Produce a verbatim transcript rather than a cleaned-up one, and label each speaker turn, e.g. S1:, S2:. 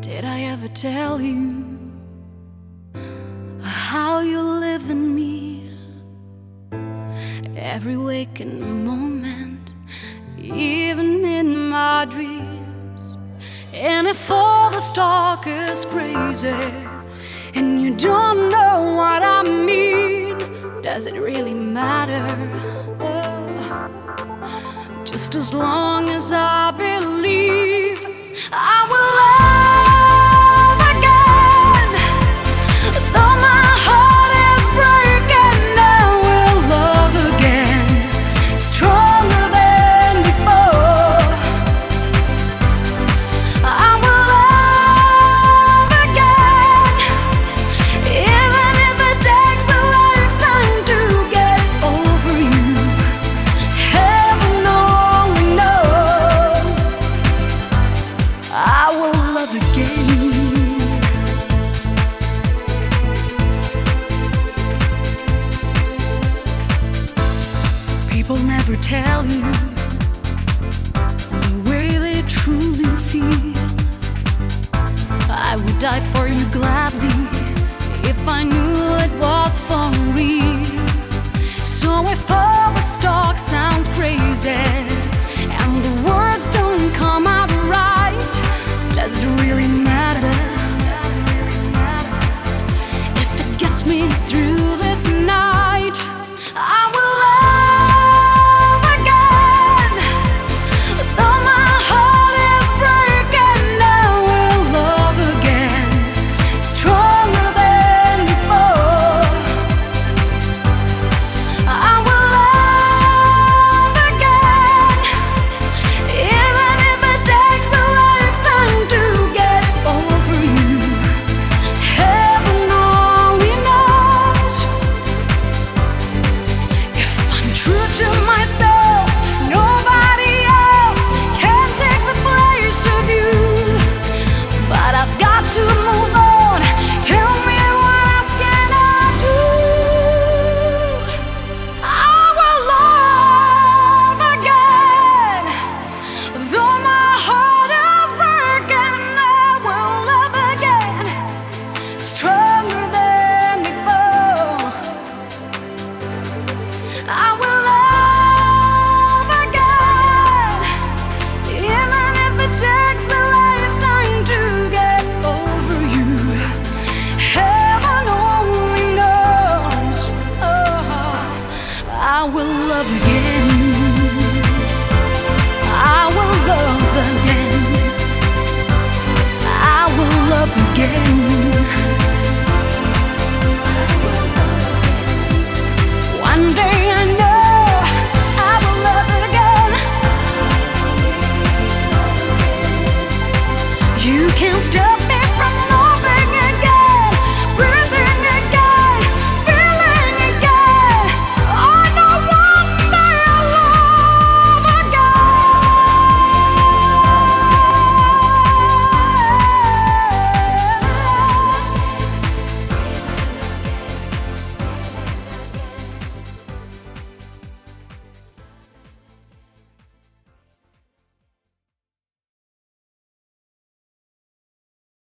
S1: Did I ever tell you how you live in me? Every waking moment, even in my dreams. And if all the talk is crazy and you don't know what I mean, does it really matter? Oh, just as long as I believe I will love again. Though my heart is breaking, I will love again, stronger than before. I will love again, even if it takes a lifetime to get over you. Heaven only knows. I will love again. People never tell you the way they truly feel. I would die for you gladly if I knew it was for real. So if all the talk sounds crazy,